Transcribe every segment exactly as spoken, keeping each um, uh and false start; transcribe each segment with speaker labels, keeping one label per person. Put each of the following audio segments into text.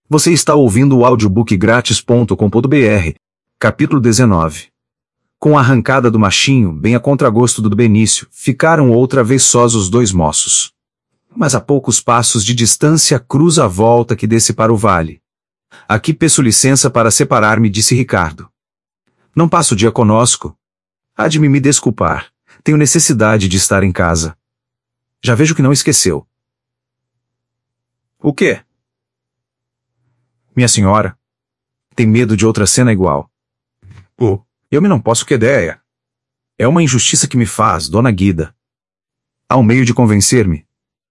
Speaker 1: Você está ouvindo o audiobook grátis ponto com ponto br, capítulo dezenove. Com a arrancada do machinho, bem a contragosto do Benício, ficaram outra vez sós os dois moços. Mas a poucos passos de distância cruza a volta que desce para o vale. Aqui peço licença para separar-me, disse Ricardo. Não passo o dia conosco. Há de me me desculpar. Tenho necessidade de estar em casa. Já vejo que não esqueceu. O quê? Minha senhora. Tem medo de outra cena igual. Oh, eu me não posso que ideia. É uma injustiça que me faz, dona Guida. Há um meio de convencer-me.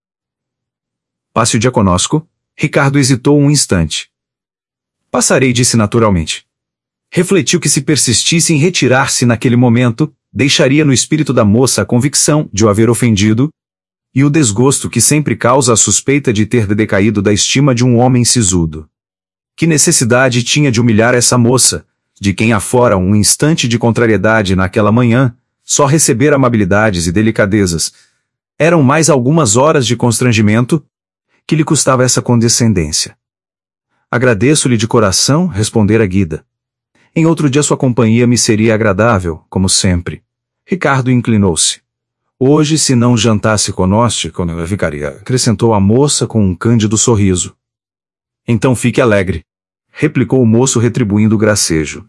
Speaker 1: Passe o dia conosco. Ricardo hesitou um instante. Passarei, disse naturalmente. Refletiu que se persistisse em retirar-se naquele momento, deixaria no espírito da moça a convicção de o haver ofendido, e o desgosto que sempre causa a suspeita de ter decaído da estima de um homem sisudo. Que necessidade tinha de humilhar essa moça, de quem afora um instante de contrariedade naquela manhã, só receber amabilidades e delicadezas. Eram mais algumas horas de constrangimento, que lhe custava essa condescendência. Agradeço-lhe de coração, respondera Guida. Em outro dia sua companhia me seria agradável, como sempre. Ricardo inclinou-se. Hoje, se não jantasse conosco, quando eu ficaria, acrescentou a moça com um cândido sorriso. Então fique alegre, replicou o moço retribuindo o gracejo.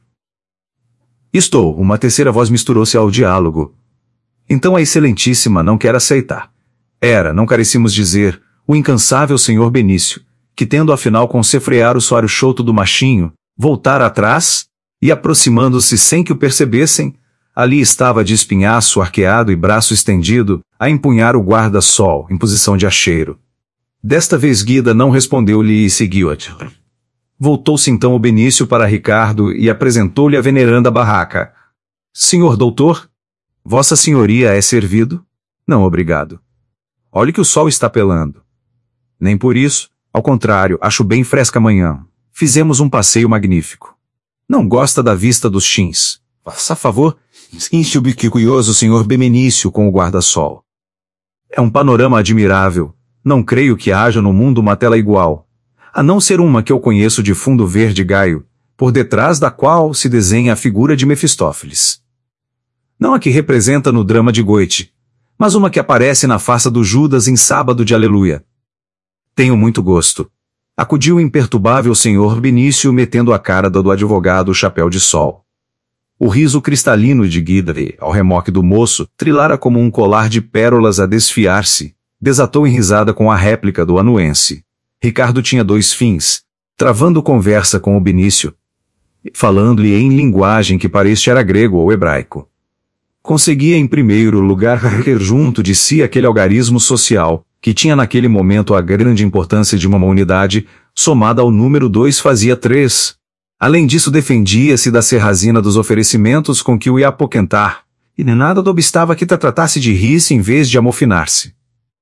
Speaker 1: Estou, uma terceira voz misturou-se ao diálogo. Então a excelentíssima não quer aceitar. Era, não carecíamos dizer, o incansável senhor Benício, que tendo afinal com se frear o suário choto do machinho, voltar atrás, e aproximando-se sem que o percebessem, ali estava de espinhaço arqueado e braço estendido, a empunhar o guarda-sol, em posição de acheiro. Desta vez Guida não respondeu-lhe e seguiu-a. Voltou-se então o Benício para Ricardo e apresentou-lhe a veneranda barraca. Senhor doutor? Vossa senhoria é servido? Não, obrigado. Olhe que o sol está pelando. Nem por isso, ao contrário, acho bem fresca amanhã. Fizemos um passeio magnífico. Não gosta da vista dos chins. Faça favor, inste o biquicurioso senhor Benício com o guarda-sol. É um panorama admirável. Não creio que haja no mundo uma tela igual, a não ser uma que eu conheço de fundo verde gaio, por detrás da qual se desenha a figura de Mefistófeles. Não a que representa no drama de Goethe, mas uma que aparece na farsa do Judas em Sábado de Aleluia. Tenho muito gosto. Acudiu o imperturbável senhor Benício metendo a cara do advogado o chapéu de sol. O riso cristalino de Guida, ao remoque do moço, trilara como um colar de pérolas a desfiar-se, desatou em risada com a réplica do anuense. Ricardo tinha dois fins, travando conversa com o Benício, falando-lhe em linguagem que para este era grego ou hebraico. Conseguia em primeiro lugar ter junto de si aquele algarismo social, que tinha naquele momento a grande importância de uma unidade, somada ao número dois fazia três. Além disso defendia-se da serrazina dos oferecimentos com que o ia apoquentar, e nem nada do obstava que tratasse de rir-se em vez de amofinar-se.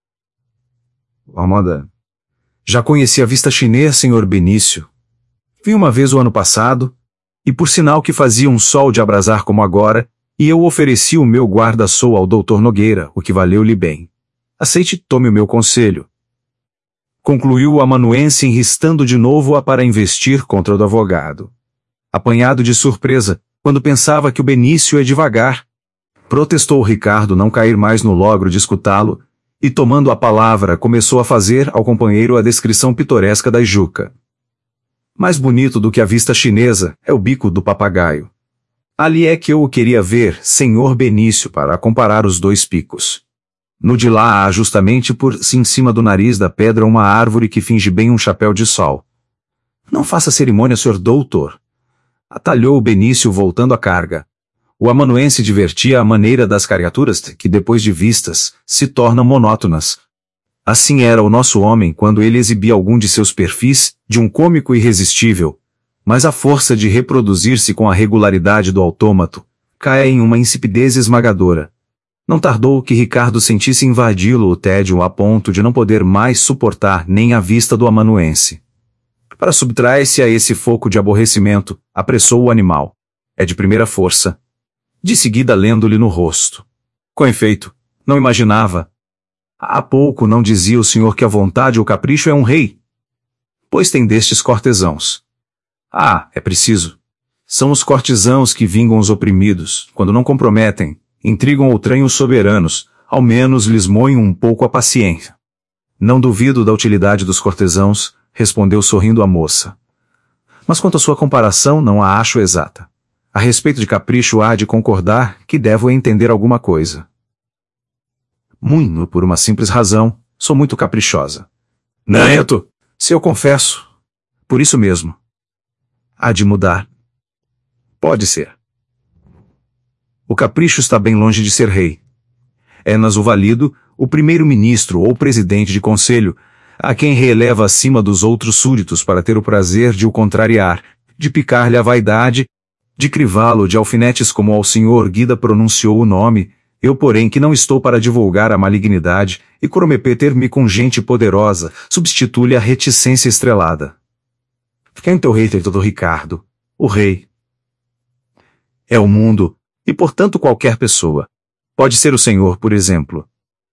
Speaker 1: Moda. Já conheci a vista chinesa, senhor Benício. Vi uma vez o ano passado, e por sinal que fazia um sol de abrasar como agora, e eu ofereci o meu guarda-sol ao doutor Nogueira, o que valeu-lhe bem. Aceite e tome o meu conselho. Concluiu o amanuense enristando de novo-a para investir contra o advogado. Apanhado de surpresa, quando pensava que o Benício ia devagar, protestou Ricardo não cair mais no logro de escutá-lo, e tomando a palavra começou a fazer ao companheiro a descrição pitoresca da Ijuca. Mais bonito do que a vista chinesa é o bico do papagaio. Ali é que eu o queria ver, senhor Benício, para comparar os dois picos. No de lá há justamente por si em cima do nariz da pedra uma árvore que finge bem um chapéu de sol. Não faça cerimônia, senhor doutor. Atalhou o Benício voltando a carga. O amanuense divertia à maneira das caricaturas que, depois de vistas, se tornam monótonas. Assim era o nosso homem quando ele exibia algum de seus perfis, de um cômico irresistível, mas a força de reproduzir-se com a regularidade do autômato, cai em uma insipidez esmagadora. Não tardou que Ricardo sentisse invadi-lo o tédio a ponto de não poder mais suportar nem a vista do amanuense. Para subtrair-se a esse foco de aborrecimento, apressou o animal. É de primeira força. De seguida lendo-lhe no rosto. Com efeito, não imaginava. Há pouco não dizia o senhor que a vontade ou capricho é um rei. pois tem destes cortesãos. Ah, é preciso. São os cortesãos que vingam os oprimidos, quando não comprometem, intrigam ou traem os soberanos, ao menos lhes moem um pouco a paciência. Não duvido da utilidade dos cortesãos, respondeu sorrindo a moça. Mas quanto à sua comparação, não a acho exata. A respeito de capricho há de concordar que devo entender alguma coisa. Muito por uma simples razão, sou muito caprichosa. Neto, se eu confesso. Por isso mesmo. Há de mudar. Pode ser. O capricho está bem longe de ser rei. É-nas o valido, o primeiro-ministro ou presidente de conselho, a quem reeleva acima dos outros súditos para ter o prazer de o contrariar, de picar-lhe a vaidade, de crivá-lo de alfinetes como ao senhor Guida pronunciou o nome, eu porém que não estou para divulgar a malignidade e comprometer-me com gente poderosa, substitui-lhe a reticência estrelada. Quem é teu rei, doutor Ricardo? O rei. É o mundo, e portanto qualquer pessoa. Pode ser o senhor, por exemplo.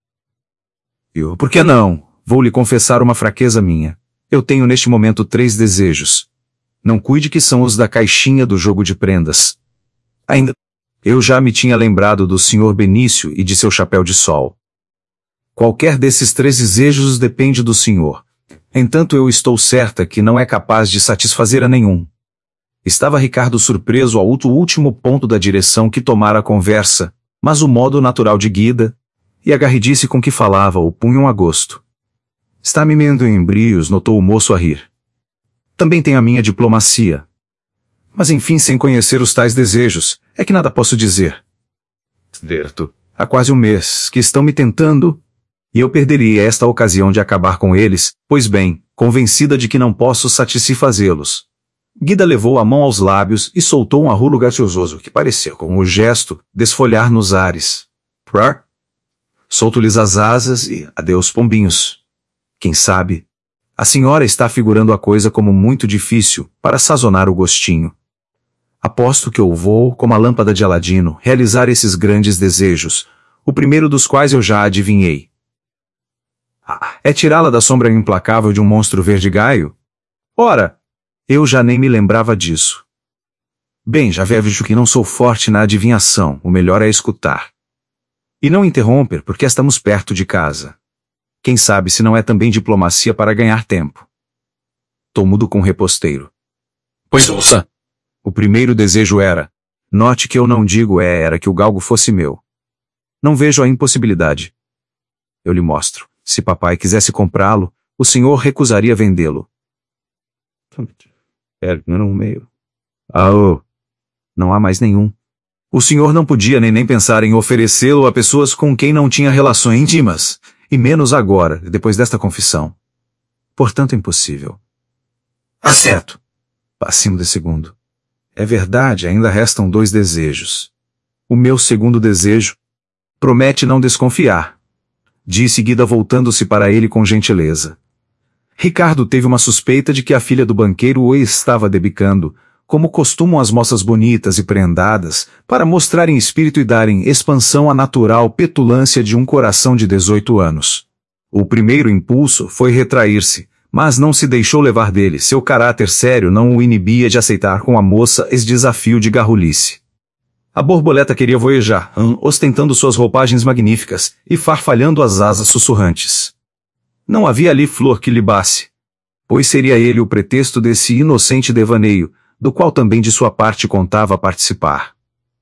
Speaker 1: Eu, por que não? Vou lhe confessar uma fraqueza minha. Eu tenho neste momento três desejos. Não cuide que são os da caixinha do jogo de prendas. Ainda... Eu já me tinha lembrado do senhor Benício e de seu chapéu de sol. Qualquer desses três desejos depende do senhor. Entanto eu estou certa que não é capaz de satisfazer a nenhum. Estava Ricardo surpreso ao último ponto da direção que tomara a conversa, mas o modo natural de Guida, e a garridice com que falava o punham a gosto. Está-me mendo em embrios, notou o moço a rir. Também tem a minha diplomacia. Mas enfim, sem conhecer os tais desejos, é que nada posso dizer. Certo. Há quase um mês que estão me tentando, e eu perderia esta ocasião de acabar com eles, pois bem, convencida de que não posso satisfazê-los. Guida levou a mão aos lábios e soltou um arrulo gracioso que parecia, com o gesto, desfolhar nos ares. Prr. Solto-lhes as asas e adeus pombinhos. Quem sabe? A senhora está figurando a coisa como muito difícil, para sazonar o gostinho. Aposto que eu vou, como a lâmpada de Aladino, realizar esses grandes desejos, o primeiro dos quais eu já adivinhei. Ah, é tirá-la da sombra implacável de um monstro verde-gaio? Ora, eu já nem me lembrava disso. Bem, já vejo que não sou forte na adivinhação, o melhor é escutar. E não interromper, porque estamos perto de casa. Quem sabe se não é também diplomacia para ganhar tempo. Tô mudo com o reposteiro. Pois ouça. O primeiro desejo era, note que eu não digo é era que o galgo fosse meu. Não vejo a impossibilidade. Eu lhe mostro. Se papai quisesse comprá-lo, o senhor recusaria vendê-lo. É, não meio. Ah, oh. Não há mais nenhum. O senhor não podia nem nem pensar em oferecê-lo a pessoas com quem não tinha relações íntimas, e menos agora, depois desta confissão. Portanto, é impossível. Acerto. Passimo de segundo. É verdade, ainda restam dois desejos. O meu segundo desejo promete não desconfiar, disse Guida voltando-se para ele com gentileza. Ricardo teve uma suspeita de que a filha do banqueiro o estava debicando, como costumam as moças bonitas e prendadas, para mostrarem espírito e darem expansão à natural petulância de um coração de dezoito anos. O primeiro impulso foi retrair-se, mas não se deixou levar dele, seu caráter sério não o inibia de aceitar com a moça esse desafio de garrulice. A borboleta queria voejar, ostentando suas roupagens magníficas, e farfalhando as asas sussurrantes. Não havia ali flor que libasse, pois seria ele o pretexto desse inocente devaneio, do qual também de sua parte contava participar.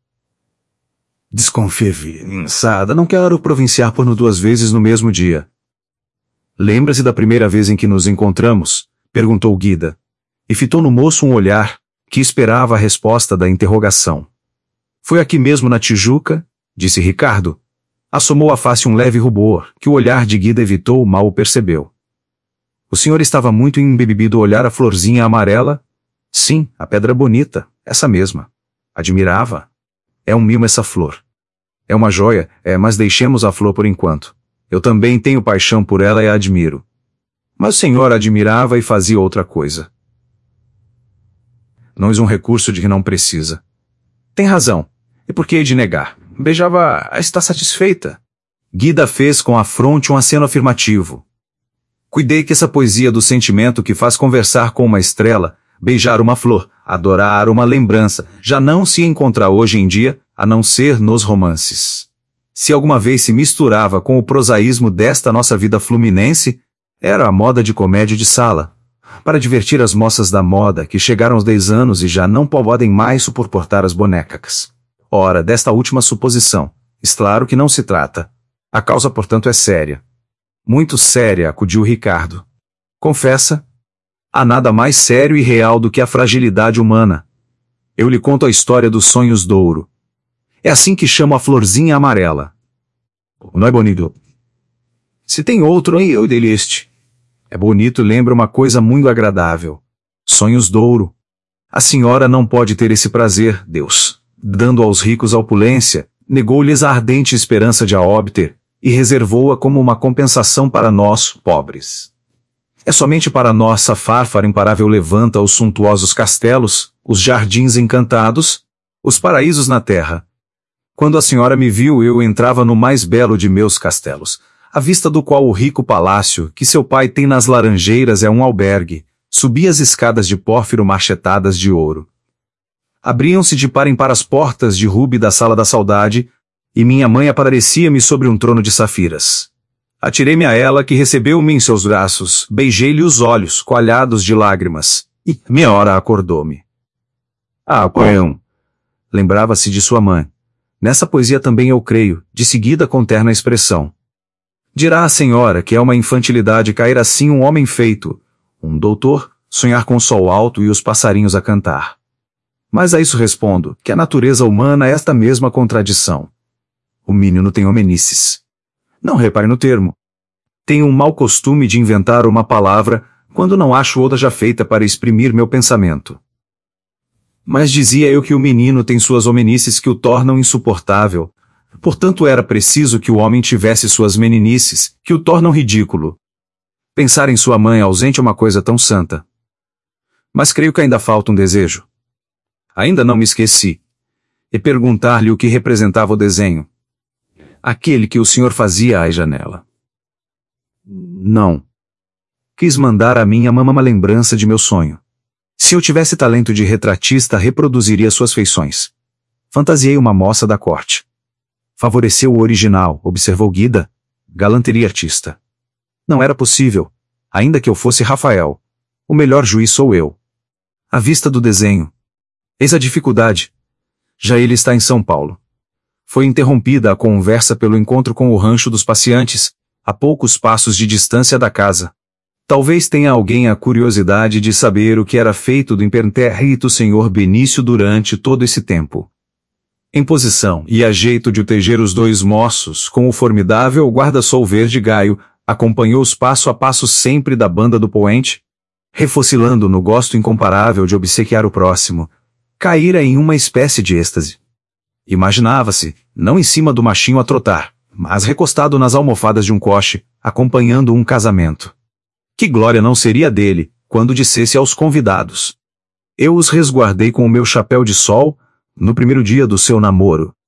Speaker 1: Desconfiançada, não quero provinciar por no duas vezes no mesmo dia. Lembra-se da primeira vez em que nos encontramos? Perguntou Guida, e fitou no moço um olhar, que esperava a resposta da interrogação. Foi aqui mesmo na Tijuca? Disse Ricardo. Assomou a face um leve rubor, que o olhar de Guida evitou, mal o percebeu. O senhor estava muito embebido ao olhar a florzinha amarela? Sim, a pedra bonita, essa mesma. Admirava. É um mimo essa flor. É uma joia, é, mas deixemos a flor por enquanto. Eu também tenho paixão por ela e a admiro. Mas o senhor admirava e fazia outra coisa. Não é um recurso de que não precisa. Tem razão. E por que hei de negar? Beijava, está satisfeita. Guida fez com a fronte um aceno afirmativo. Cuidei que essa poesia do sentimento que faz conversar com uma estrela, beijar uma flor, adorar uma lembrança, já não se encontra hoje em dia, a não ser nos romances. Se alguma vez se misturava com o prosaísmo desta nossa vida fluminense, era a moda de comédia de sala, para divertir as moças da moda que chegaram aos dez anos e já não podem mais suportar as bonecas. Ora, desta última suposição, claro que não se trata. A causa, portanto, é séria. Muito séria, acudiu Ricardo. Confessa? Há nada mais sério e real do que a fragilidade humana. Eu lhe conto a história dos sonhos douro. É assim que chamo a florzinha amarela. Não é bonito? Se tem outro, eu dele este. É bonito, lembra uma coisa muito agradável. Sonhos douro. A senhora não pode ter esse prazer, Deus, dando aos ricos a opulência, negou-lhes a ardente esperança de a obter, e reservou-a como uma compensação para nós, pobres. É somente para nossa Fárfara imparável levanta os suntuosos castelos, os jardins encantados, os paraísos na terra. Quando a senhora me viu, eu entrava no mais belo de meus castelos, à vista do qual o rico palácio, que seu pai tem nas laranjeiras, é um albergue, subia as escadas de pórfiro marchetadas de ouro. Abriam-se de par em par as portas de rubi da sala da saudade, e minha mãe aparecia-me sobre um trono de safiras. Atirei-me a ela, que recebeu-me em seus braços, beijei-lhe os olhos, coalhados de lágrimas, e, meia hora, acordou-me. Ah, poão! Lembrava-se de sua mãe. Nessa poesia também eu creio, de seguida com terna expressão. Dirá a senhora que é uma infantilidade cair assim um homem feito, um doutor, sonhar com o sol alto e os passarinhos a cantar. Mas a isso respondo, que a natureza humana é esta mesma contradição. O menino tem homenices. Não repare no termo. Tenho um mau costume de inventar uma palavra, quando não acho outra já feita para exprimir meu pensamento. Mas dizia eu que o menino tem suas homenices que o tornam insuportável, portanto era preciso que o homem tivesse suas meninices, que o tornam ridículo. Pensar em sua mãe ausente é uma coisa tão santa. Mas creio que ainda falta um desejo. Ainda não me esqueci. E perguntar-lhe o que representava o desenho. Aquele que o senhor fazia à janela. Não. Quis mandar a minha mamã uma lembrança de meu sonho. Se eu tivesse talento de retratista, reproduziria suas feições. Fantasiei uma moça da corte. Favoreceu o original, observou Guida. Galanteria artista. Não era possível, ainda que eu fosse Rafael. O melhor juiz sou eu. À vista do desenho. Eis a dificuldade. Já ele está em São Paulo. Foi interrompida a conversa pelo encontro com o rancho dos passeantes, a poucos passos de distância da casa. Talvez tenha alguém a curiosidade de saber o que era feito do impertérrito senhor Benício durante todo esse tempo. Em posição e a jeito de o teger os dois moços, com o formidável guarda-sol verde gaio, acompanhou-os passo a passo sempre da banda do poente, refocilando no gosto incomparável de obsequiar o próximo, caíra em uma espécie de êxtase. Imaginava-se, não em cima do machinho a trotar, mas recostado nas almofadas de um coche, acompanhando um casamento. Que glória não seria dele, quando dissesse aos convidados: eu os resguardei com o meu chapéu de sol, no primeiro dia do seu namoro.